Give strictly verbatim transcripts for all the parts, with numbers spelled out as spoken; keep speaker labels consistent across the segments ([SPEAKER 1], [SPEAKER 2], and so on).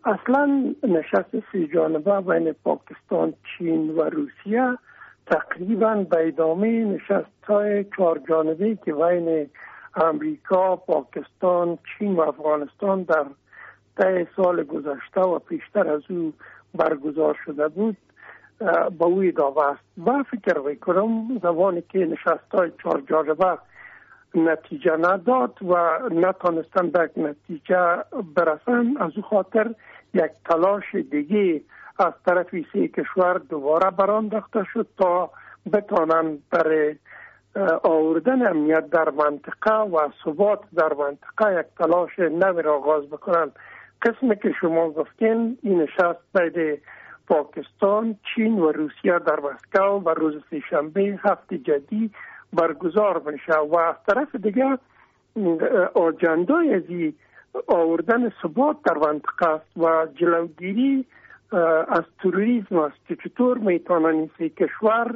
[SPEAKER 1] اصلا نشست سی جانبه بین پاکستان، چین و روسیه تقریبا به ادامه نشست‌های چهار جانبه‌ای که بین امریکا، پاکستان، چین و افغانستان در طی سال گذشته و پیشتر از او برگزار شده بود به او اضافه است. و فکر میکنم زمانی که نشست‌های چهار جانبه نتیجه نداد و نتانستن به نتیجه برسن، از او خاطر یک تلاش دیگه از طرف سه کشور دوباره برانداخته شد تا بتانند برای آوردن امنیت در منطقه و ثبات در منطقه یک تلاش نوی را آغاز بکنند. قسمی که شما گفتین این نشست بین پاکستان، چین و روسیه در مسکو و روز سه‌شنبه هفته جدی برگزار میشه و از طرف دیگه آجندای ازی آوردن ثبات در منطقه است و جلوگیری از تروریسم است که چطور میتونن این سه کشور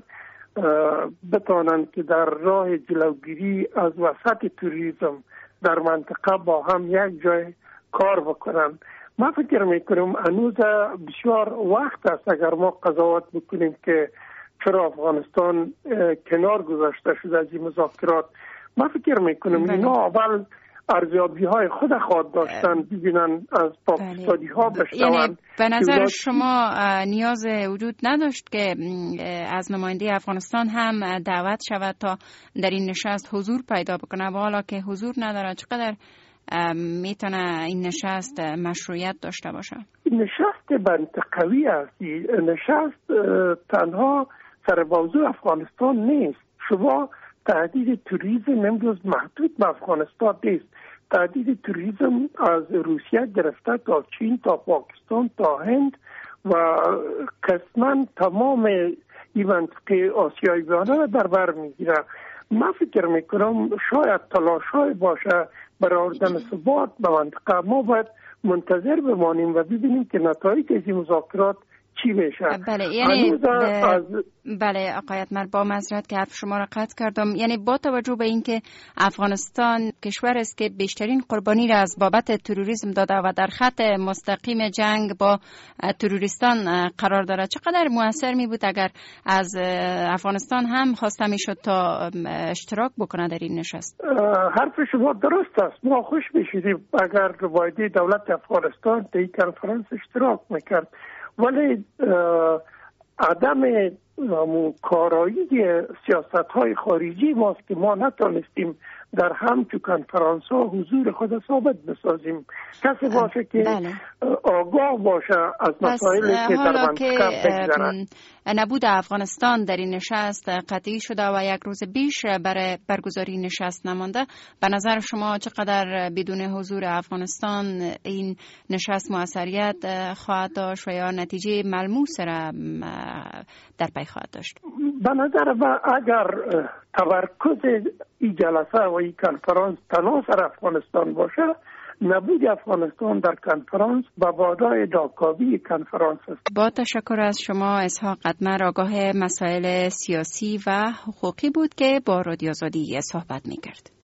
[SPEAKER 1] بتانند که در راه جلوگیری از وسط تروریسم در منطقه با هم یک جای کار بکنن. ما فکر میکنم هنوز بسیار وقت است اگر ما قضاوت بکنیم که چرا افغانستان کنار گذاشته شده از این مذاکرات. ما فکر میکنم اینا اول ارزیابی های خود خواهد داشتن ببینن از پاکستانی ها بشنون.
[SPEAKER 2] یعنی به نظر شما نیاز وجود نداشت که از نماینده افغانستان هم دعوت شود تا در این نشست حضور پیدا بکنه و حالا که حضور نداره چقدر میتونه این نشست مشروعیت داشته باشه؟
[SPEAKER 1] نشست منطقوی است. نشست تنها سر موضوع افغانستان نیست. شما تهدید توریسم امروز محدود به افغانستان نیست. تهدید توریسم از روسیه گرفته تا چین، تا پاکستان، تا هند و قسما تمام این منطقه آسیای میانه در بر میگیره. من فکر میکنم شاید تلاش‌های باشه برای آوردن ثبات به منطقه. ما باید منتظر بمانیم و ببینیم که نتایج از این مذاکرات چی میشه.
[SPEAKER 2] بله یعنی ب...
[SPEAKER 1] از...
[SPEAKER 2] بله آقای اتمر، با معذرت که حرف شما را قطع کردم، یعنی با توجه به اینکه افغانستان کشور است که بیشترین قربانی را از بابت تروریسم داده و در خط مستقیم جنگ با تروریستان قرار دارد، چقدر موثر می بود اگر از افغانستان هم خواسته می شد تا اشتراک بکنه در این نشست؟
[SPEAKER 1] حرف شما درست است. ما خوش میشیدیم اگر نماینده دولت افغانستان در این کنفرانس اشتراک میکرد، ولی عدم کارایی سیاست های خارجی ماست که ما نتونستیم در همچو کنفرانس ها حضور خود ثابت بسازیم. کسی باشه که
[SPEAKER 2] بله.
[SPEAKER 1] آگاه باشه از مسائلی که در منطقه بگذرد.
[SPEAKER 2] نبود افغانستان در این نشست قطعی شده و یک روز بیش برای برگزاری نشست نمانده، به نظر شما چقدر بدون حضور افغانستان این نشست موثریت خواهد داشت و یا نتیجه ملموس را در پی خواهد داشت؟
[SPEAKER 1] به نظر من اگر تمرکز این جلسه و این کنفرانس تنها سر افغانستان باشه، نبود افغانستان در کنفرانس به بادای ناکامی کنفرانس است.
[SPEAKER 2] با تشکر از شما اسحاق اتمر، آگاه مسائل سیاسی و حقوقی بود که با رادیو آزادی صحبت می‌کرد.